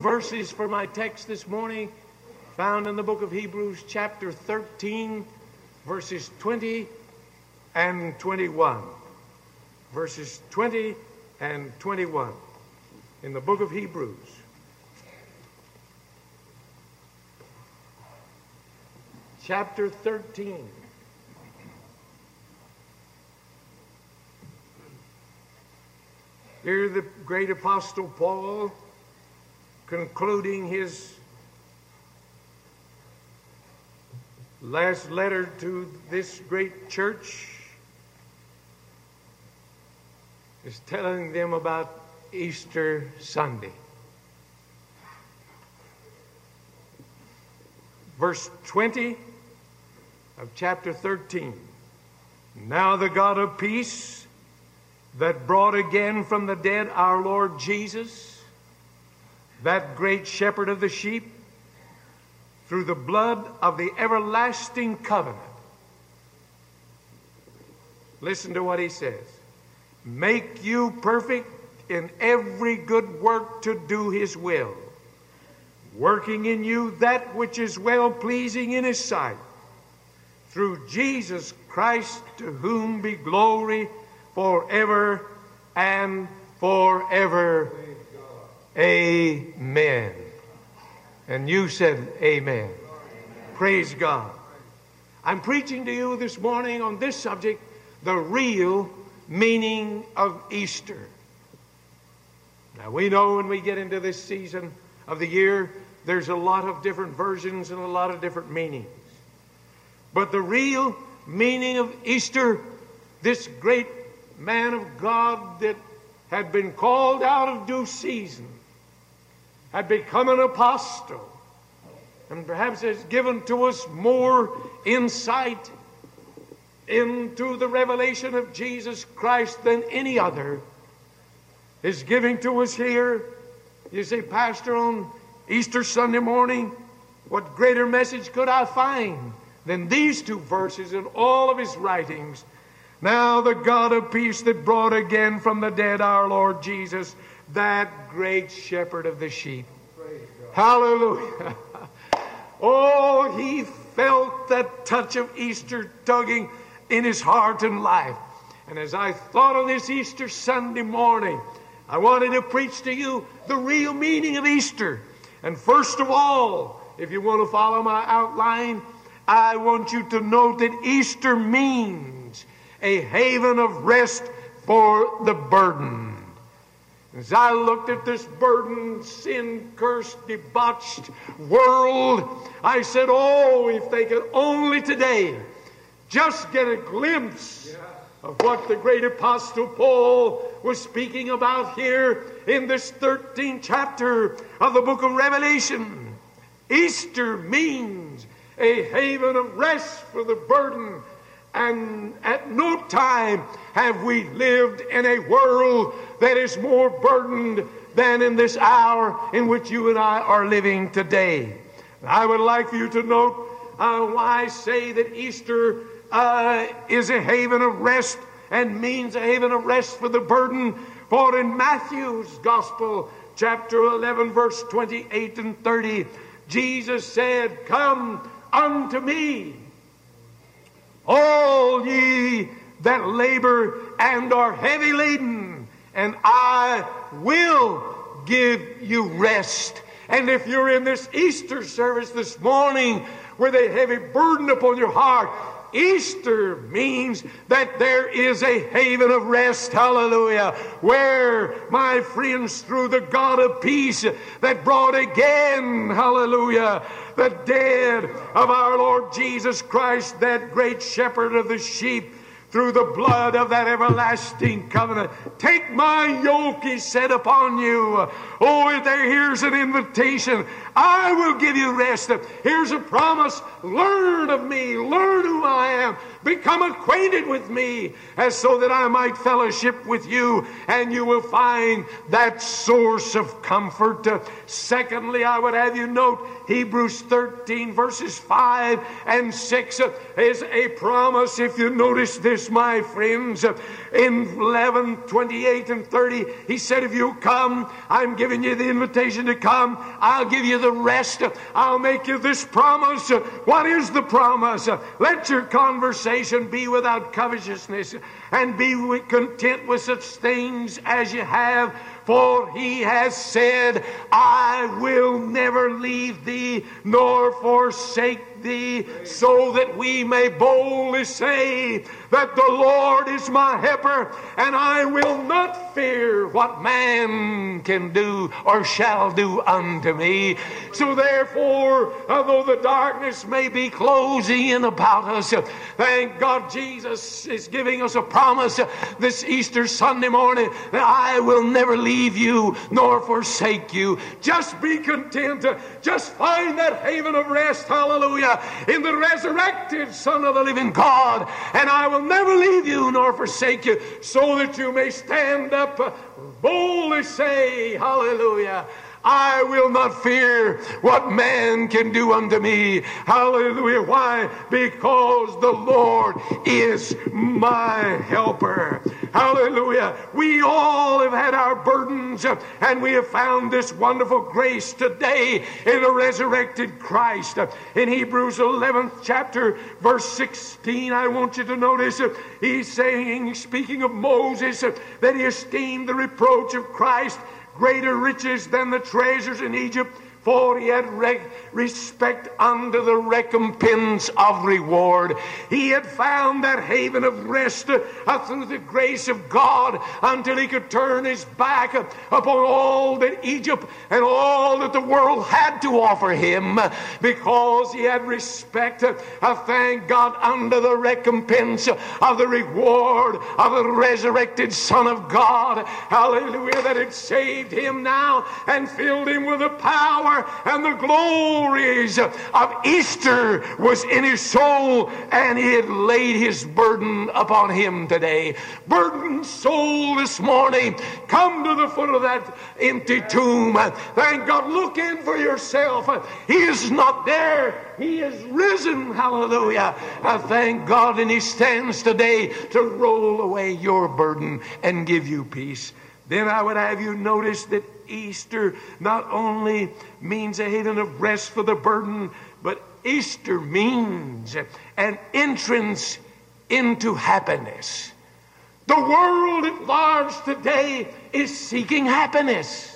Verses for my text this morning found in the book of Hebrews chapter 13 verses 20 and 21. Verses 20 and 21 in the book of Hebrews. Chapter 13. Here the great apostle Paul, concluding his last letter to this great church, is telling them about Easter Sunday. Verse 20 of chapter 13. Now the God of peace, that brought again from the dead our Lord Jesus, that great shepherd of the sheep, through the blood of the everlasting covenant. Listen to what he says. Make you perfect in every good work to do his will, working in you that which is well-pleasing in his sight, through Jesus Christ, to whom be glory forever and forever. Amen. And you said amen. Praise God. I'm preaching to you this morning on this subject, the real meaning of Easter. Now we know when we get into this season of the year, there's a lot of different versions and a lot of different meanings. But the real meaning of Easter, this great man of God that had been called out of due season, had become an apostle, and perhaps has given to us more insight into the revelation of Jesus Christ than any other, is giving to us here. You say, Pastor, on Easter Sunday morning, what greater message could I find than these two verses in all of his writings? Now the God of peace, that brought again from the dead our Lord Jesus, that great shepherd of the sheep. Hallelujah. Oh, he felt that touch of Easter tugging in his heart and life. And as I thought of this Easter Sunday morning, I wanted to preach to you the real meaning of Easter. And first of all, if you want to follow my outline, I want you to note that Easter means a haven of rest for the burdened. As I looked at this burdened, sin-cursed, debauched world, I said, oh, if they could only today just get a glimpse of what the great apostle Paul was speaking about here in this 13th chapter of the book of Revelation. Easter means a haven of rest for the burdened. And at no time have we lived in a world that is more burdened than in this hour in which you and I are living today. I would like for you to note why I say that Easter is a haven of rest and means a haven of rest for the burden. For in Matthew's Gospel, chapter 11, verse 28 and 30, Jesus said, Come unto me, all ye that labor and are heavy laden, and I will give you rest. And if you're in this Easter service this morning with a heavy burden upon your heart, Easter means that there is a haven of rest, hallelujah, where, my friends, through the God of peace that brought again, hallelujah, the dead of our Lord Jesus Christ, that great shepherd of the sheep, through the blood of that everlasting covenant. Take my yoke, he said, upon you. Oh, here's an invitation. I will give you rest. Here's a promise. Learn of me. Learn who I am. Become acquainted with me, as so that I might fellowship with you, and you will find that source of comfort. Secondly, I would have you note Hebrews 13 verses 5 and 6 is a promise. If you notice this Jesus, my friends, in 11:28 and 30, he said, if you come, I'm giving you the invitation to come. I'll give you the rest. I'll make you this promise. What is the promise? Let your conversation be without covetousness, and be content with such things as you have. For he has said, I will never leave thee nor forsake thee, so that we may boldly say that the Lord is my helper, and I will not fear what man can do or shall do unto me. So therefore, although the darkness may be closing in about us, thank God Jesus is giving us a promise this Easter Sunday morning that I will never leave you nor forsake you. Just be content. Just find that haven of rest, hallelujah, in the resurrected Son of the living God. And I will never leave you nor forsake you, so that you may stand up, boldly say, hallelujah, I will not fear what man can do unto me. Hallelujah. Why? Because the Lord is my helper. Hallelujah. We all have had our burdens, and we have found this wonderful grace today in the resurrected Christ. In Hebrews 11th chapter, verse 16, I want you to notice he's saying, speaking of Moses, that he esteemed the reproach of Christ greater riches than the treasures in Egypt, for he had respect unto the recompense of reward. He had found that haven of rest through the grace of God, until he could turn his back upon all that Egypt and all that the world had to offer him, because he had respect, thank God, unto the recompense of the reward of the resurrected Son of God. Hallelujah, that had saved him now and filled him with the power and the glories of Easter was in his soul, and he had laid his burden upon him today. Burdened soul this morning, come to the foot of that empty tomb. Thank God. Look in for yourself. He is not there. He is risen. Hallelujah. Thank God. And he stands today to roll away your burden and give you peace. Then I would have you notice that Easter not only means a haven of rest for the burden, but Easter means an entrance into happiness. The world at large today is seeking happiness.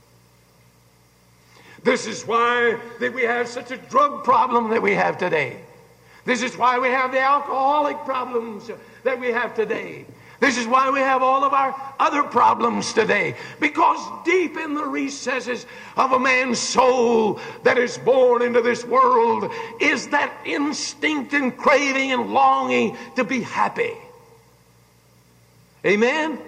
This is why that we have such a drug problem that we have today. This is why we have the alcoholic problems that we have today. This is why we have all of our other problems today. Because deep in the recesses of a man's soul that is born into this world is that instinct and craving and longing to be happy. Amen?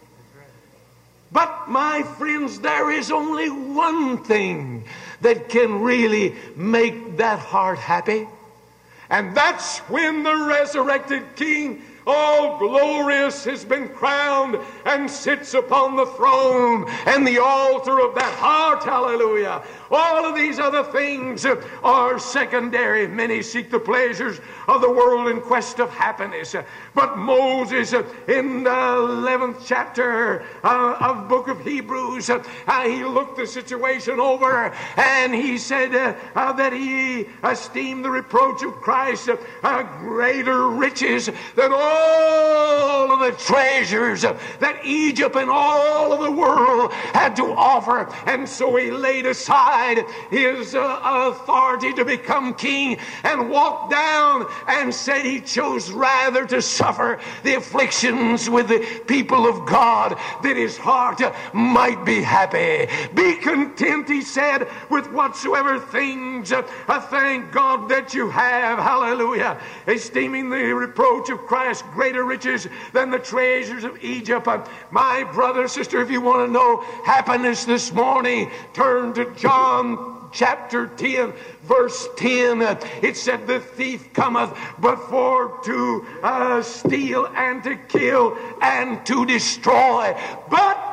But my friends, there is only one thing that can really make that heart happy. And that's when the resurrected King, all glorious, has been crowned and sits upon the throne and the altar of that heart. Hallelujah. All of these other things are secondary. Many seek the pleasures of the world in quest of happiness. But Moses, in the 11th chapter of book of Hebrews, he looked the situation over, and he said that he esteemed the reproach of Christ greater riches than all of the treasures that Egypt and all of the world had to offer. And so he laid aside his authority to become king and walked down and said he chose rather to suffer the afflictions with the people of God, that his heart might be happy. Be content, he said, with whatsoever things thank God that you have. Hallelujah. Esteeming the reproach of Christ greater riches than the treasures of Egypt. My brother, sister, if you want to know happiness this morning, turn to John chapter 10, verse 10. It said, the thief cometh but for to steal and to kill and to destroy. But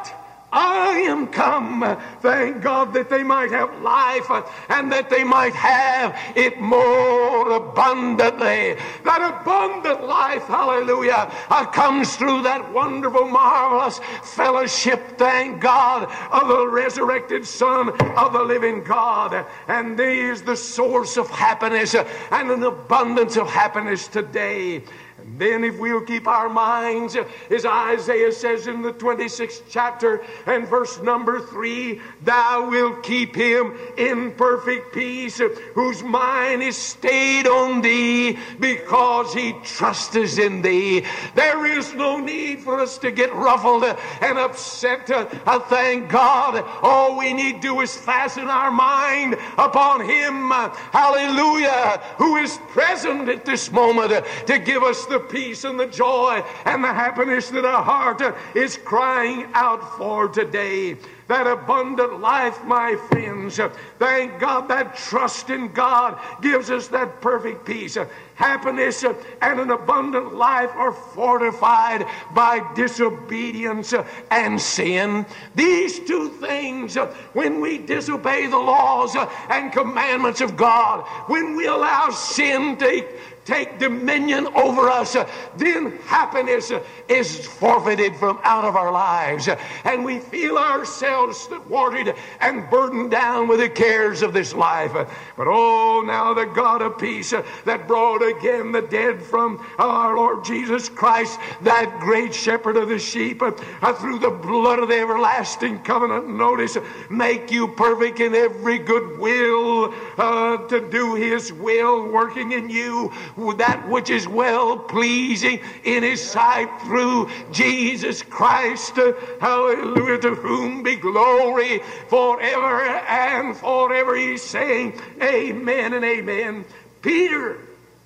I am come, thank God, that they might have life and that they might have it more abundantly. That abundant life, hallelujah, comes through that wonderful, marvelous fellowship, thank God, of the resurrected Son of the living God. And He is the source of happiness and an abundance of happiness today. And then if we'll keep our minds, as Isaiah says in the 26th chapter and verse number 3, thou wilt keep him in perfect peace, whose mind is stayed on thee, because he trusteth in thee. There is no need for us to get ruffled and upset. Thank God. All we need to do is fasten our mind upon Him, hallelujah, who is present at this moment to give us the peace and the joy and the happiness that our heart is crying out for today. That abundant life, my friends, thank God, that trust in God gives us that perfect peace. Happiness and an abundant life are fortified by disobedience and sin. These two things, when we disobey the laws and commandments of God, when we allow sin to take dominion over us, then happiness is forfeited from out of our lives, and we feel ourselves thwarted and burdened down with the cares of this life. But oh, now the God of peace that brought again the dead from our Lord Jesus Christ, that great shepherd of the sheep, through the blood of the everlasting covenant, notice, make you perfect in every good will, to do His will, working in you that which is well pleasing in His sight through Jesus Christ, hallelujah, to whom be glory forever and forever. He's saying amen and amen. Peter,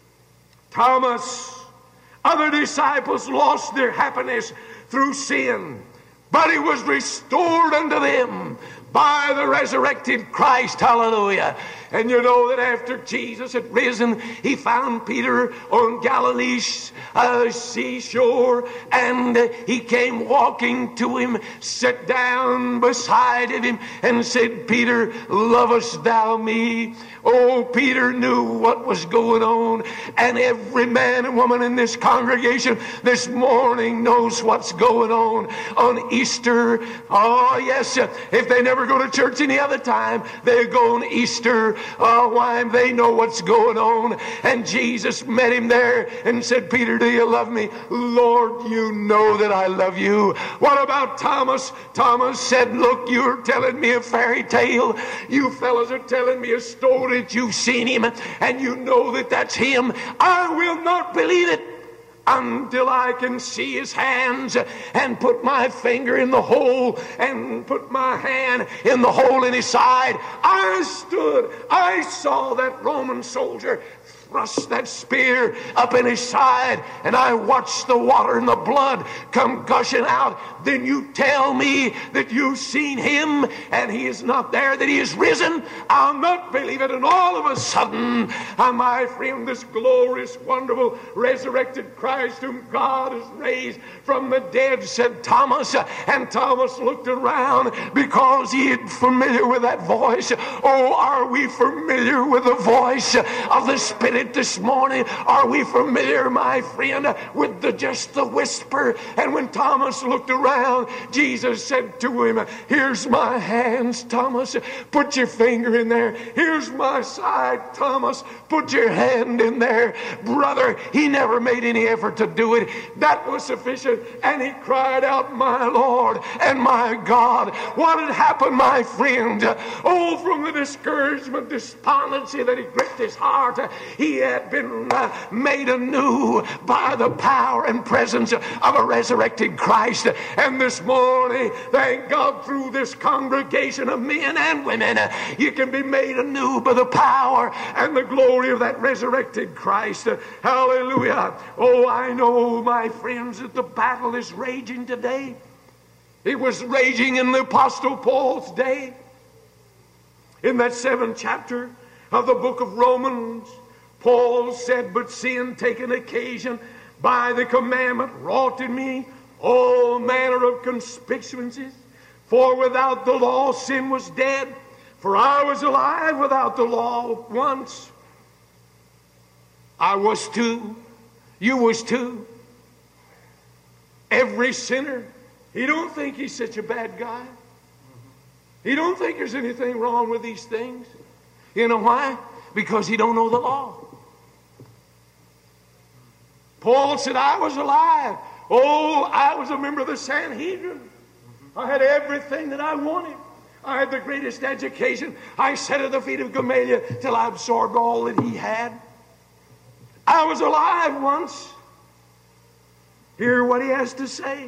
Thomas, other disciples lost their happiness through sin, but it was restored unto them by the resurrected Christ, hallelujah. And you know that after Jesus had risen, He found Peter on Galilee's seashore, and He came walking to him, sat down beside him, and said, Peter, lovest thou me? Oh, Peter knew what was going on, and every man and woman in this congregation this morning knows what's going on Easter. Oh, yes, if they never go to church any other time, they go on Easter. Oh, why? They know what's going on. And Jesus met him there and said, Peter, do you love me? Lord, you know that I love you. What about Thomas? Thomas said, look, you're telling me a fairy tale. You fellas are telling me a story that you've seen him and you know that that's him. I will not believe it until I can see his hands and put my finger in the hole and put my hand in the hole in his side. I saw that Roman soldier thrust that spear up in his side, and I watched the water and the blood come gushing out. Then you tell me that you've seen him and he is not there, that he is risen? I'll not believe it. And all of a sudden, my friend, this glorious, wonderful, resurrected Christ whom God has raised from the dead, said, Thomas. And Thomas looked around because he is familiar with that voice. Oh, are we familiar with the voice of the Spirit this morning? Are we familiar, my friend, with just the whisper? And when Thomas looked around, Jesus said to him, here's my hands, Thomas, put your finger in there. Here's my side, Thomas, put your hand in there. Brother, he never made any effort to do it. That was sufficient. And he cried out, my Lord and my God. What had happened, my friend? Oh, from the discouragement, despondency that he gripped his heart, he had been made anew by the power and presence of a resurrected Christ. And this morning, thank God, through this congregation of men and women, you can be made anew by the power and the glory of that resurrected Christ. Hallelujah. Oh, I know, my friends, that the battle is raging today. It was raging in the Apostle Paul's day. In that 7th chapter of the book of Romans, Paul said, but sin taken occasion by the commandment wrought in me all manner of conspicuances, For without the law, sin was dead. For I was alive without the law once. I was too. You was too. Every sinner. He don't think he's such a bad guy. He don't think there's anything wrong with these things. You know why? Because he don't know the law. Paul said, I was alive. Oh, I was a member of the Sanhedrin. I had everything that I wanted. I had the greatest education. I sat at the feet of Gamaliel till I absorbed all that he had. I was alive once. Hear what he has to say.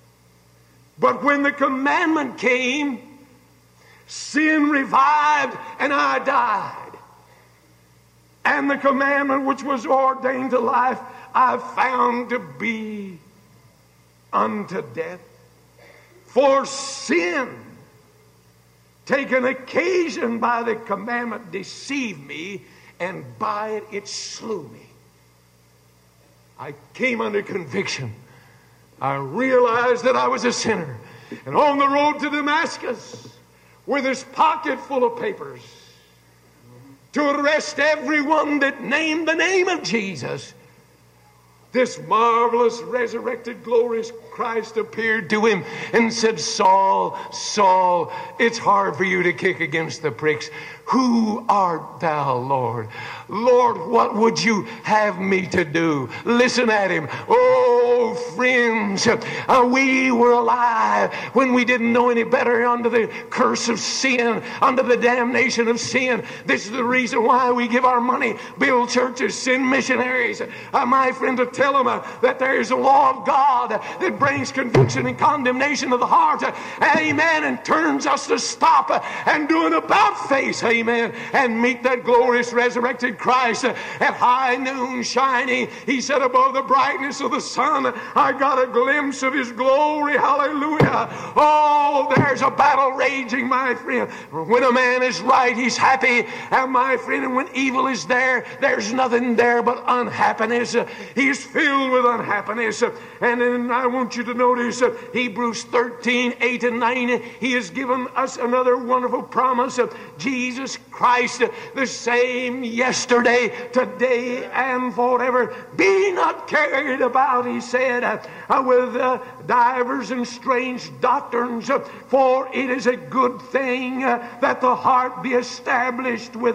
But when the commandment came, sin revived and I died. And the commandment which was ordained to life, I found to be unto death. For sin, taken occasion by the commandment, deceived me, and by it, it slew me. I came under conviction. I realized that I was a sinner. And on the road to Damascus, with his pocket full of papers, to arrest everyone that named the name of Jesus, this marvelous, resurrected, glorious Christ appeared to him and said, Saul, Saul, it's hard for you to kick against the pricks. Who art thou, Lord? Lord, what would you have me to do? Listen at him. Oh, friends, we were alive when we didn't know any better under the curse of sin, under the damnation of sin. This is the reason why we give our money, build churches, send missionaries. My friend, to tell them that there is a law of God that brings conviction and condemnation of the heart. Amen. And turns us to stop and do an about face. Amen. And meet that glorious resurrected Christ at high noon shining. He said, above the brightness of the sun, I got a glimpse of his glory. Hallelujah. Oh, there's a battle raging, my friend. When a man is right, he's happy. And my friend, and when evil is there, there's nothing there but unhappiness. He's filled with unhappiness. And then I want you to notice Hebrews 13, 8 and 9. He has given us another wonderful promise of Jesus Christ, the same yesterday, today, and forever. Be not carried about, he said, with divers and strange doctrines, for it is a good thing that the heart be established with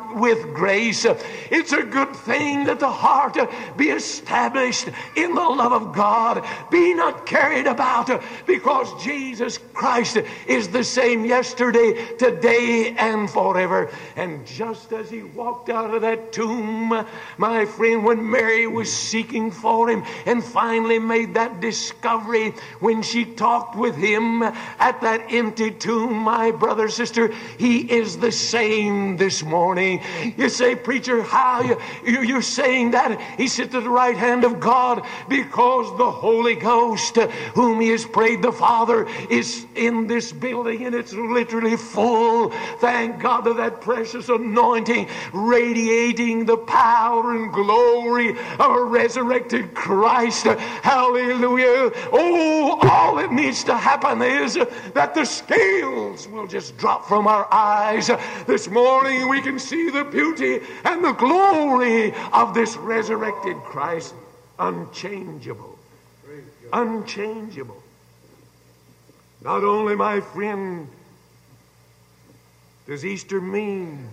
grace. It's a good thing that the heart be established in the love of God. Be not carried about, because Jesus Christ is the same yesterday, today, and forever. And just as he walked out of that tomb, my friend, when Mary was seeking for him and finally made that discovery when she talked with him at that empty tomb, my brother, sister, he is the same this morning. You say, preacher, how you're saying that? He sits at the right hand of God because the Holy Ghost, whom he has prayed the Father, is in this building, and it's literally full. Thank God for that precious anointing radiating the power and glory of a resurrected Christ. Hallelujah. Oh, all that needs to happen is that the scales will just drop from our eyes. This morning we can see the beauty and the glory of this resurrected Christ. Unchangeable. Unchangeable. Not only, my friend, does Easter mean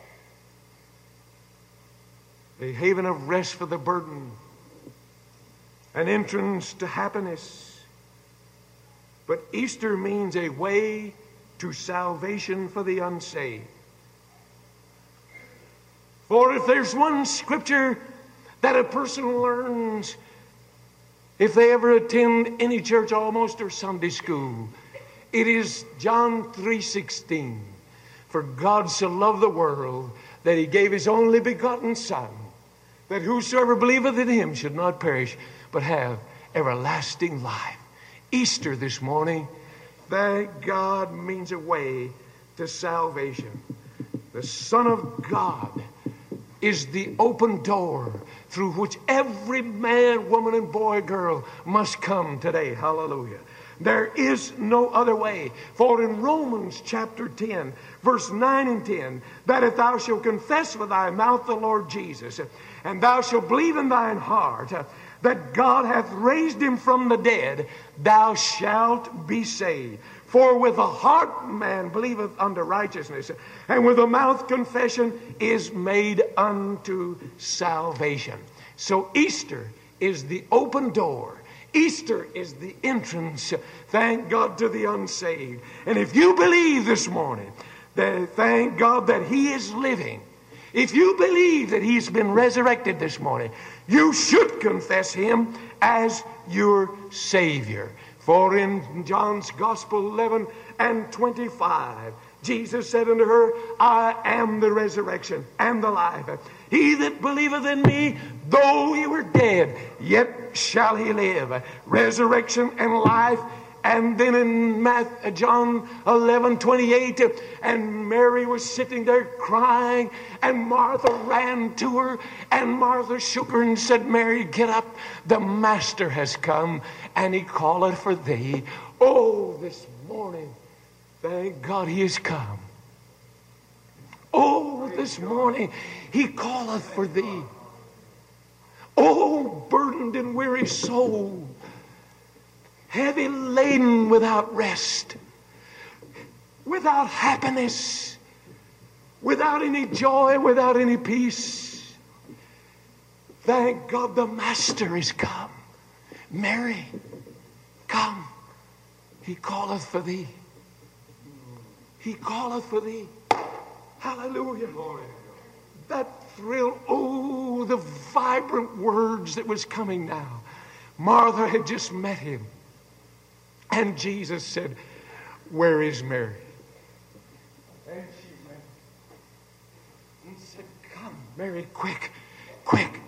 a haven of rest for the burden, an entrance to happiness, but Easter means a way to salvation for the unsaved. For if there's one scripture that a person learns if they ever attend any church almost or Sunday school, it is John 3:16. For God so loved the world that he gave his only begotten Son, that whosoever believeth in him should not perish, but have everlasting life. Easter this morning, thank God, means a way to salvation. The Son of God is the open door through which every man, woman, and boy, girl must come today. Hallelujah. There is no other way. For in Romans chapter 10, verse 9 and 10, that if thou shalt confess with thy mouth the Lord Jesus, and thou shalt believe in thine heart that God hath raised him from the dead, thou shalt be saved. For with the heart man believeth unto righteousness, and with the mouth confession is made unto salvation. So Easter is the open door. Easter is the entrance, thank God, to the unsaved. And if you believe this morning, that thank God that He is living. If you believe that He's been resurrected this morning, you should confess Him as your Savior. For in John's Gospel 11 and 25, Jesus said unto her, I am the resurrection and the life. He that believeth in me, though he were dead, yet shall he live. Resurrection and life. And then in John 11:28, and Mary was sitting there crying, and Martha ran to her, and Martha shook her and said, Mary, get up, the Master has come, and he calleth for thee. Oh, this morning, thank God he is come. Oh, this morning, he calleth for thee. Oh, burdened and weary soul, heavy laden, without rest, without happiness, without any joy, without any peace. Thank God the Master is come. Mary, come. He calleth for thee. He calleth for thee. Hallelujah. That thrill, oh, the vibrant words that was coming now. Martha had just met him. And Jesus said, where is Mary? And she went and said, come, Mary, quick, quick.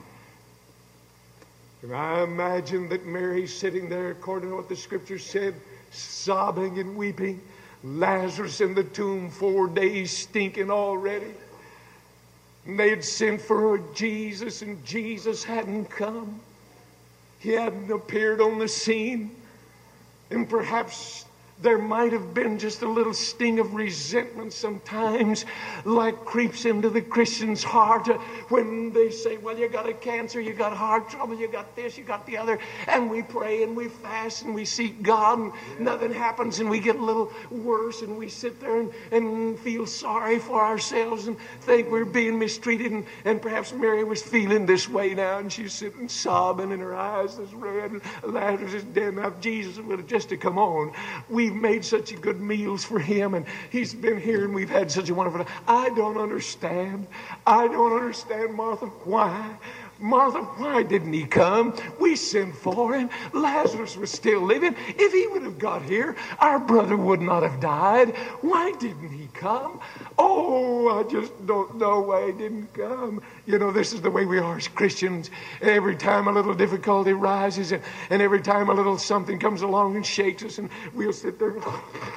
And I imagine that Mary's sitting there, according to what the Scripture said, sobbing and weeping. Lazarus in the tomb, 4 days stinking already. And they had sent for Jesus, and Jesus hadn't come. He hadn't appeared on the scene. And perhaps there might have been just a little sting of resentment sometimes, like creeps into the Christian's heart when they say, well, you got a cancer, you got heart trouble, you got this, you got the other. And we pray and we fast and we seek God and nothing happens, and we get a little worse, and we sit there and feel sorry for ourselves and think we're being mistreated. And perhaps Mary was feeling this way now, and she's sitting sobbing, and her eyes is red, and Lazarus is dead. Now if Jesus would have just to come on, we've made such good meals for him, and he's been here, and we've had such a wonderful time. I don't understand, Martha, why? Martha, why didn't he come? We sent for him. Lazarus was still living. If he would have got here, our brother would not have died. Why didn't he come? Oh, I just don't know why he didn't come. You know, this is the way we are as Christians. Every time a little difficulty rises, and every time a little something comes along and shakes us, and we'll sit there and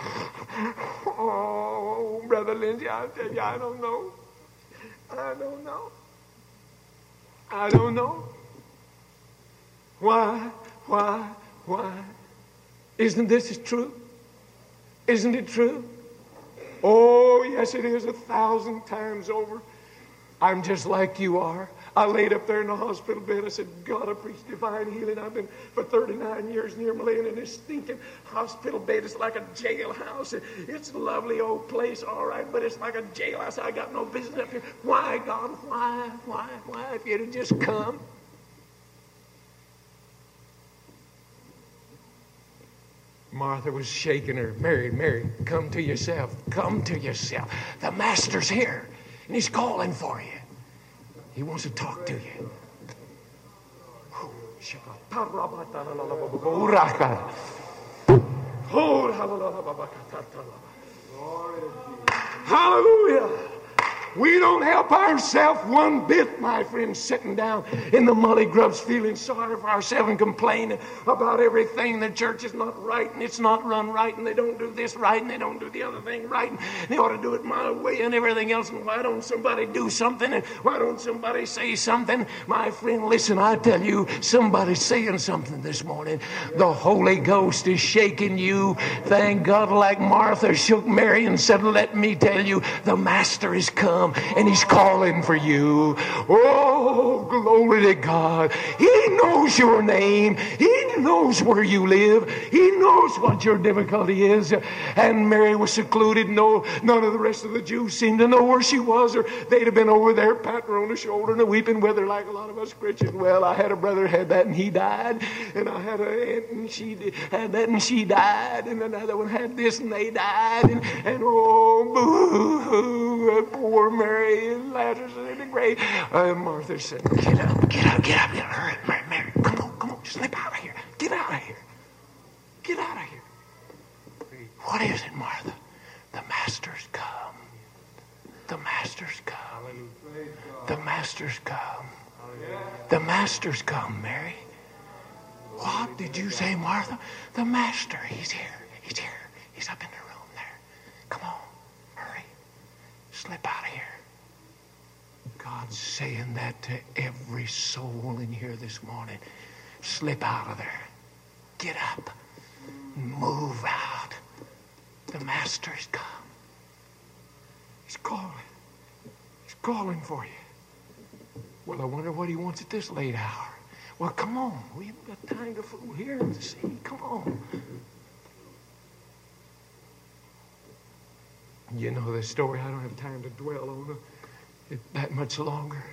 oh, Brother Lindsay, I tell you, I don't know. Why? Isn't this true? Isn't it true? Oh, yes, it is 1,000 times over. I'm just like you are. I laid up there in the hospital bed. I said, God, I preach divine healing. I've been for 39 years near me laying in this stinking hospital bed. It's like a jailhouse. It's a lovely old place, all right, but it's like a jailhouse. I got no business up here. Why, God? Why? If you'd have just come. Martha was shaking her. Mary, come to yourself. Come to yourself. The Master's here, and he's calling for you. He wants to talk to you. Hallelujah. We don't help ourselves one bit, my friends, sitting down in the mully grubs feeling sorry for ourselves and complaining about everything. The church is not right and it's not run right and they don't do this right and they don't do the other thing right and they ought to do it my way and everything else. And why don't somebody do something and why don't somebody say something? My friend, listen, I tell you, somebody's saying something this morning. The Holy Ghost is shaking you. Thank God, like Martha shook Mary and said, let me tell you, the Master is come and he's calling for you. Oh, glory to God. He knows your name. He knows where you live. He knows what your difficulty is. And Mary was secluded. No, none of the rest of the Jews seemed to know where she was, or they'd have been over there patting her on the shoulder and weeping with her like a lot of us Christians. Well, I had a brother had that and he died, and I had an aunt and she had that and she died, and another one had this and they died, and oh, boo-hoo, poor Mary and Lazarus in the grave. Martha said, get up, hurry, Mary, come on, slip out of here, get out of here. What is it, Martha? The Master's come. The Master's come. The Master's come. The Master's come, Mary. What did you say, Martha? The Master, he's here. He's up in the room there. Come on, hurry. Slip out of here. God's saying that to every soul in here this morning. Slip out of there. Get up. Move out. The Master's come. He's calling. He's calling for you. Well, I wonder what he wants at this late hour. Well, come on. We haven't got time to fool here and see. Come on. You know the story. I don't have time to dwell on it that much longer.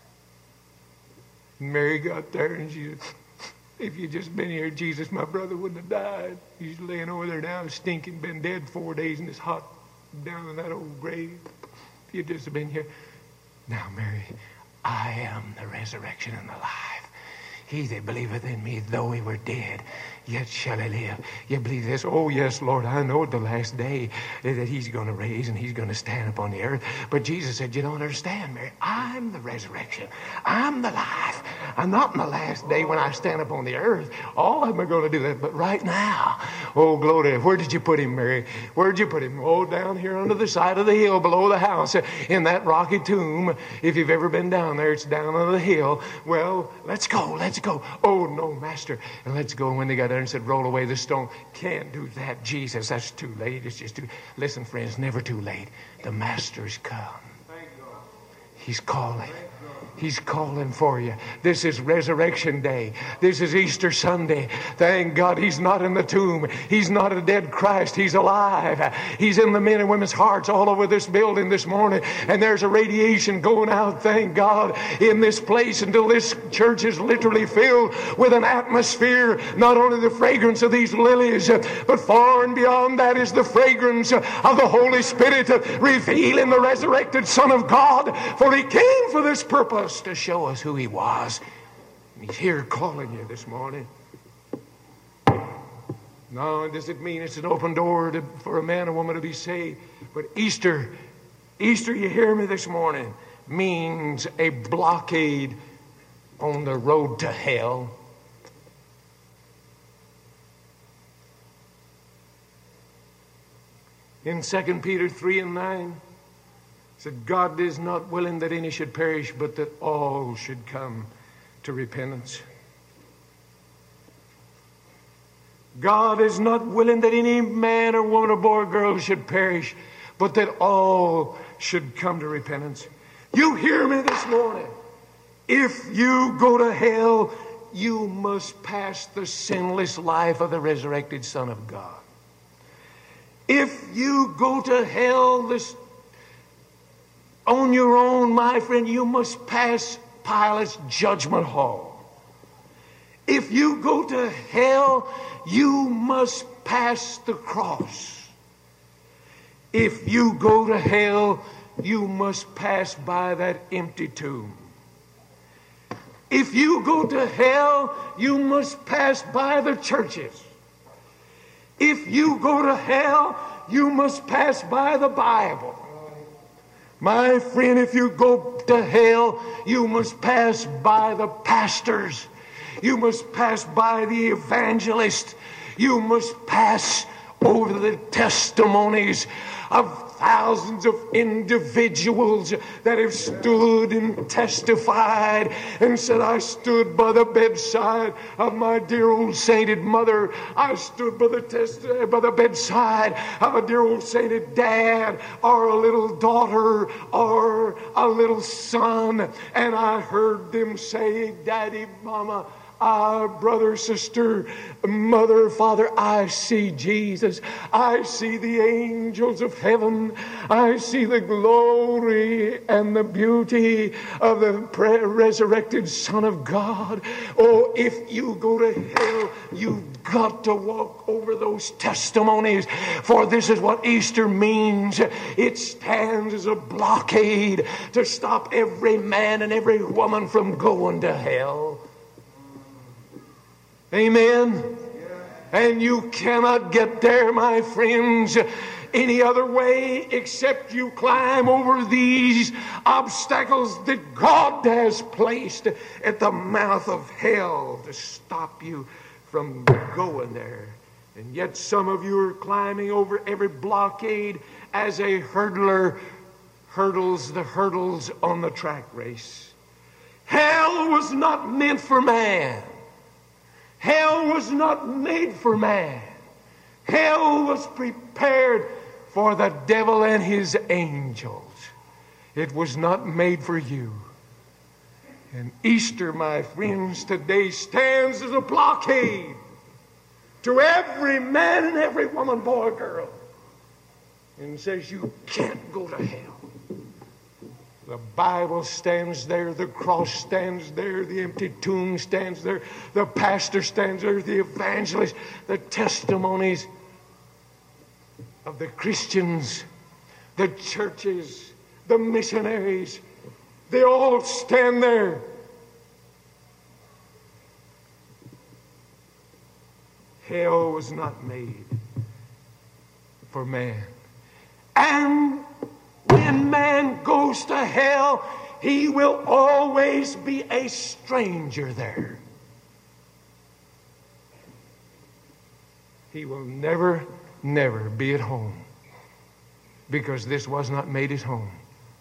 Mary got there and she said, if you'd just been here, Jesus, my brother wouldn't have died. He's laying over there now, stinking, been dead 4 days, and it's hot down in that old grave. If you'd just been here. Now, Mary, I am the resurrection and the life. He that believeth in me, though he were dead, yet shall he live. You believe this? Oh, yes, Lord, I know at the last day that he's going to raise and he's going to stand upon the earth. But Jesus said, you don't understand, Mary. I'm the resurrection. I'm the life. I'm not in the last day when I stand upon the earth. All of them are going to do that. But right now, oh, glory. Where did you put him, Mary? Where did you put him? Oh, down here under the side of the hill below the house in that rocky tomb. If you've ever been down there, it's down on the hill. Well, let's go. Oh, no, Master. And let's go. And when they got there and said, roll away the stone. Can't do that, Jesus. That's too late. It's just too... Listen, friends, never too late. The Master's come. He's calling. He's calling for you. This is Resurrection Day. This is Easter Sunday. Thank God he's not in the tomb. He's not a dead Christ. He's alive. He's in the men and women's hearts all over this building this morning. And there's a radiation going out, thank God, in this place until this church is literally filled with an atmosphere, not only the fragrance of these lilies, but far and beyond that is the fragrance of the Holy Spirit revealing the resurrected Son of God. For he came for this purpose, to show us who he was. He's here calling you this morning. No, it doesn't mean it's an open door for a man or woman to be saved. But Easter, you hear me this morning, means a blockade on the road to hell. In 2 Peter 3:9, said, God is not willing that any should perish, but that all should come to repentance. God is not willing that any man or woman or boy or girl should perish, but that all should come to repentance. You hear me this morning? If you go to hell, you must pass the sinless life of the resurrected Son of God. If you go to hell on your own, my friend, you must pass Pilate's judgment hall. If you go to hell, you must pass the cross. If you go to hell, you must pass by that empty tomb. If you go to hell, you must pass by the churches. If you go to hell, you must pass by the Bible. My friend, if you go to hell, you must pass by the pastors. You must pass by the evangelists. You must pass over the testimonies of thousands of individuals that have stood and testified and said, I stood by the bedside of my dear old sainted mother. I stood by the bedside of a dear old sainted dad, or a little daughter, or a little son, and I heard them say, Daddy, Mama, brother, sister, mother, father, I see Jesus. I see the angels of heaven. I see the glory and the beauty of the resurrected Son of God. Oh, if you go to hell, you've got to walk over those testimonies, for this is what Easter means. It stands as a blockade to stop every man and every woman from going to hell. Amen. And you cannot get there, my friends, any other way except you climb over these obstacles that God has placed at the mouth of hell to stop you from going there. And yet some of you are climbing over every blockade as a hurdler hurdles the hurdles on the track race. Hell was not meant for man. Hell was not made for man. Hell was prepared for the devil and his angels. It was not made for you. And Easter, my friends, today stands as a blockade to every man and every woman, boy, girl, and says you can't go to hell. The Bible stands there, the cross stands there, the empty tomb stands there, the pastor stands there, the evangelist, the testimonies of the Christians, the churches, the missionaries, they all stand there. Hell was not made for man. And when man goes to hell, he will always be a stranger there. He will never, never be at home, because this was not made his home.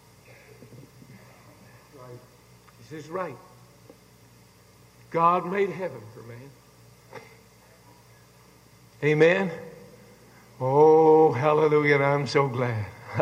This is right. God made heaven for man. Amen. Oh, hallelujah, and I'm so glad.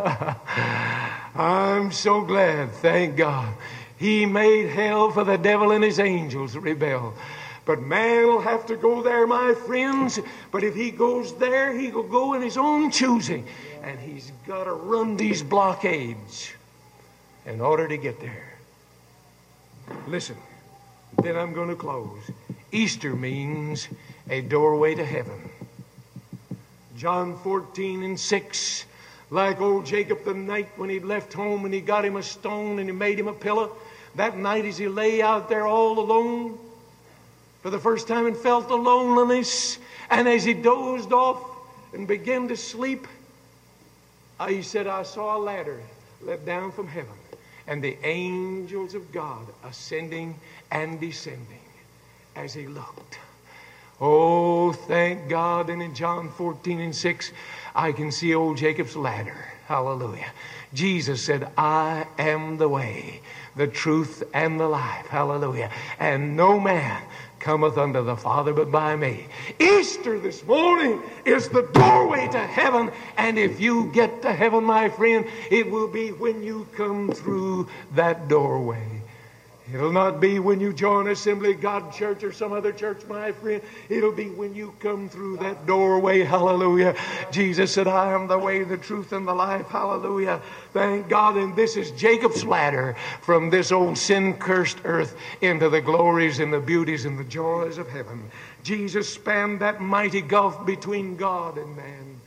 I'm so glad, thank God. He made hell for the devil and his angels to rebel. But man will have to go there, my friends. But if he goes there, he will go in his own choosing. And he's got to run these blockades in order to get there. Listen, then I'm going to close. Easter means a doorway to heaven. John 14:6. Like old Jacob the night when he left home and he got him a stone and he made him a pillow. That night as he lay out there all alone for the first time and felt the loneliness, and as he dozed off and began to sleep, he said, I saw a ladder let down from heaven, and the angels of God ascending and descending as he looked. Oh, thank God. And in John 14:6, I can see old Jacob's ladder. Hallelujah. Jesus said, I am the way, the truth, and the life. Hallelujah. And no man cometh unto the Father but by me. Easter this morning is the doorway to heaven. And if you get to heaven, my friend, it will be when you come through that doorway. It'll not be when you join Assembly of God Church or some other church, my friend. It'll be when you come through that doorway. Hallelujah. Jesus said, I am the way, the truth, and the life. Hallelujah. Thank God. And this is Jacob's ladder from this old sin-cursed earth into the glories and the beauties and the joys of heaven. Jesus spanned that mighty gulf between God and man.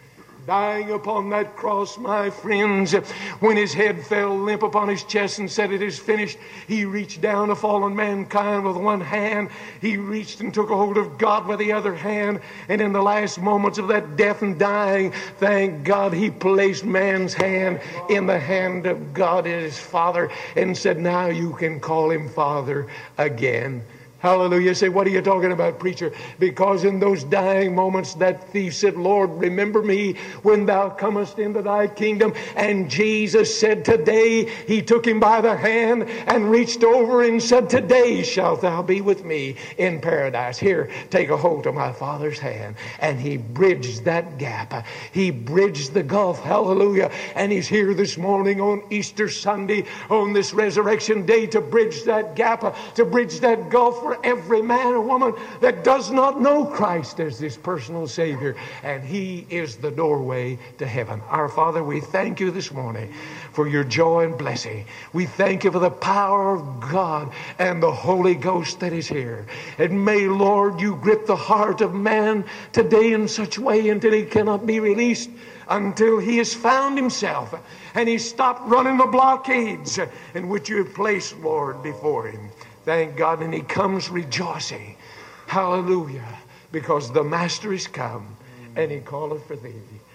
dying upon that cross, my friends, when his head fell limp upon his chest and said, "It is finished," he reached down to fallen mankind with one hand. He reached and took a hold of God with the other hand. And in the last moments of that death and dying, thank God, he placed man's hand in the hand of God as his Father and said, "Now you can call him Father again." Hallelujah. Say, "What are you talking about, preacher?" Because in those dying moments, that thief said, "Lord, remember me when thou comest into thy kingdom." And Jesus said, "Today," he took him by the hand and reached over and said, "Today shalt thou be with me in paradise." Here, take a hold of my Father's hand. And he bridged that gap. He bridged the gulf. Hallelujah. And he's here this morning on Easter Sunday, on this resurrection day, to bridge that gap, to bridge that gulf for every man or woman that does not know Christ as this personal Savior. And he is the doorway to heaven. Our Father, we thank you this morning for your joy and blessing. We thank you for the power of God and the Holy Ghost that is here. And may, Lord, you grip the heart of man today in such a way until he cannot be released, until he has found himself and he's stopped running the blockades in which you have placed, Lord, before him. Thank God. And he comes rejoicing. Hallelujah. Because the Master is come and he calleth for thee.